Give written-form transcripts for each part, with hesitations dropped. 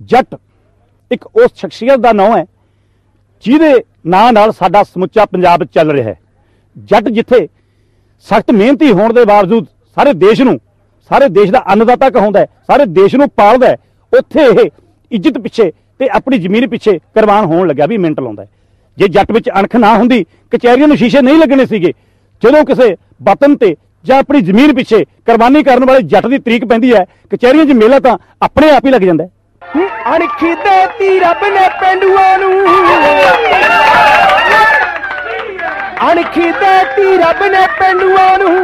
जट एक उस शख्सियत का नाम है जिहदे नां नाल साडा समुच्चा पंजाब चल रहा है। जट जिथे सख्त मेहनती होने के बावजूद सारे देश का अन्नदाता कहता है, सारे देश नूं पालदा है, उत्थे इह इज्जत पिछे ते अपनी जमीन पिछे कुर्बान होण लग्या भी मिंट लाउंदा है। जे जट विच अणख ना हुंदी कचहरियां नूं शीशे नहीं लगने सीगे। जदों किसी वतन ते जां अपनी जमीन पिछे कुर्बानी करने वाले जट की तरीक पैंदी है, कचहरियां 'च मेला तां अपने आप ही लग जांदा है। अणखी देती रब ने पेंडुआं नूं, अणखी देती रब ने पेंडुआं नूं,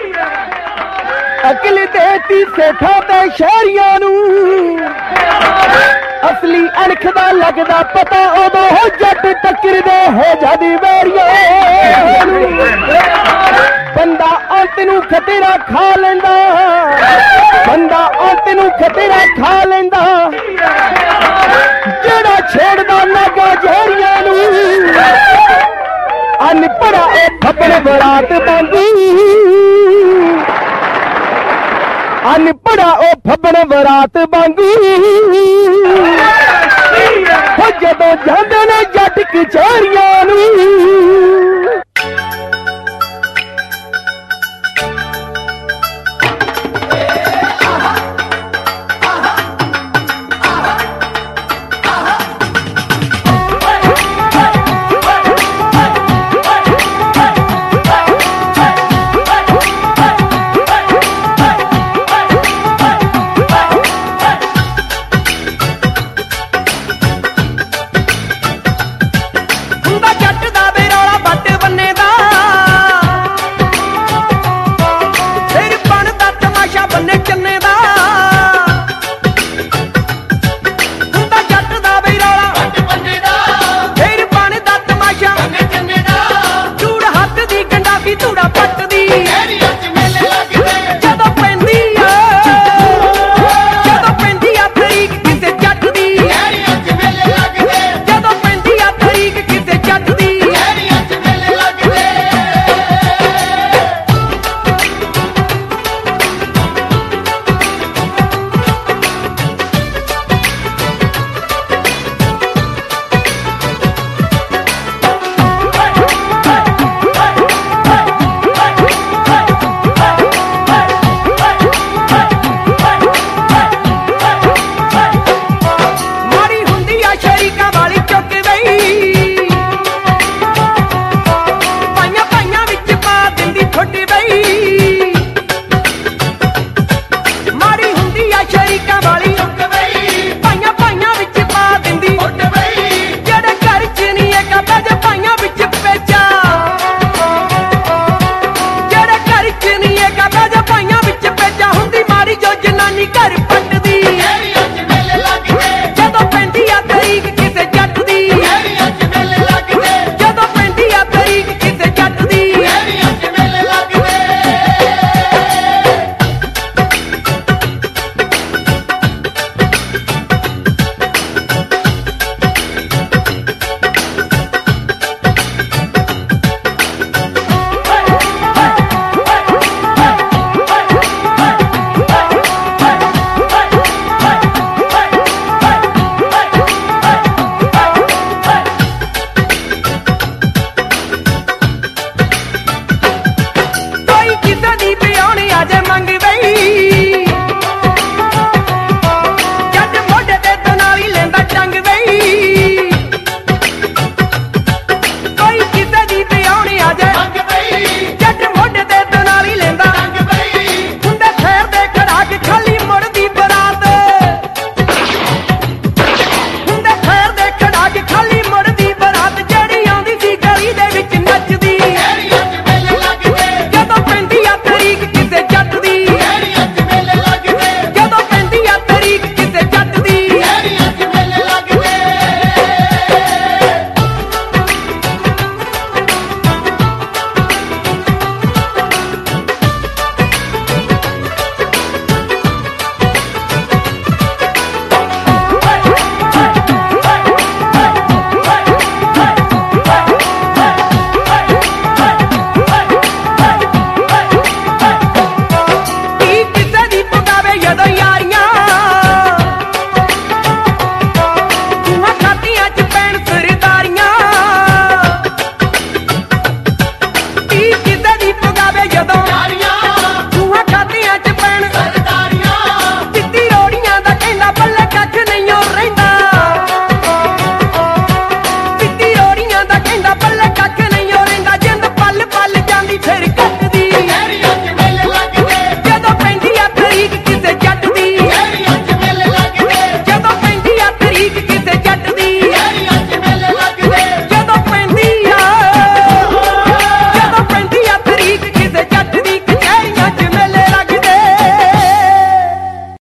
अकल देती सेठां ते शहरियां नूं। असली अणख दा लगदा पता उदों जट टकरदे हो जदी वैरियां नूं। बंदा अंत नूं खतेरा खा लैंदा, बंदा अंत नूं खतेरा खा लैंदा, जेड़ा छेड़दा नागा जहरियां नूं। अनपढ़ा ओ फब्बड़ बरात बांगू, अनपढ़ा ओ फब्बड़ बरात बांगू। जदों जांदे ने जट कचहरियां नूं।